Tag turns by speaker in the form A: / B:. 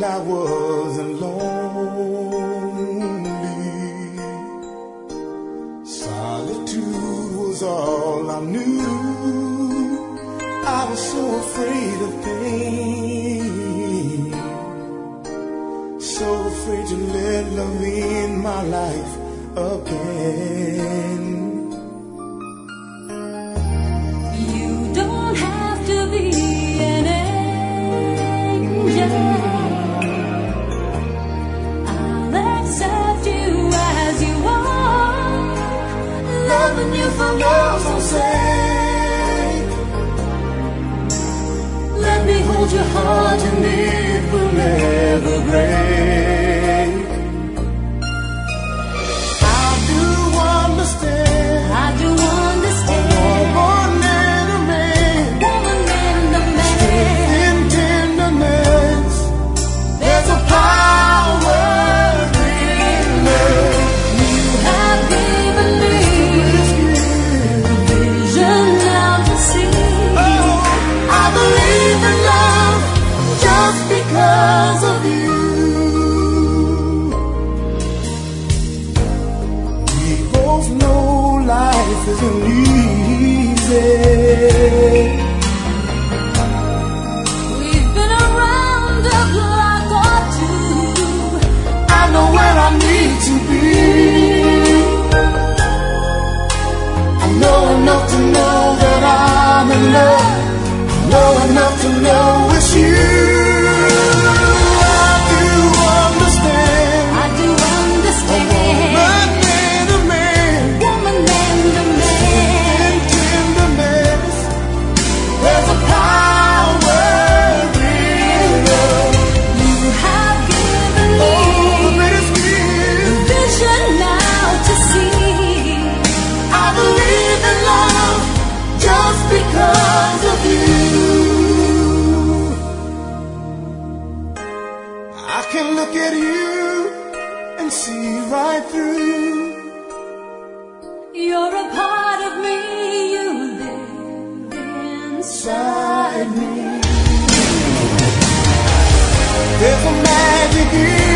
A: I wasn't lonely. Solitude was all I knew. I was so afraid of pain, so afraid to let love in my life again.
B: You don't have to be an angel. I'll accept you as you are, loving you for love's sake. Let me hold your heart and it will never break.
A: I do understand.
B: I do understand.
A: Woman and a man,
B: Woman and a man.
A: in tenderness, there's a power in love.
B: You have given me the vision now to see.
A: Oh, I believe in love just because of you. We both know life isn't easy.
B: We've been around the block or two.
A: I know where I need to be. I know enough to know that I'm in love. I know enough to know it's you. I do understand.
B: I do understand.
A: Woman and a man,
B: Woman and a man.
A: in tenderness, there's a power in love.
B: You have given
A: Oh, the
B: me
A: greatest gift.
B: vision now to see.
A: I believe in love just because of you. I can look at you and see right through.
B: You're a part of me. You live inside
A: Inside me, there's a magic in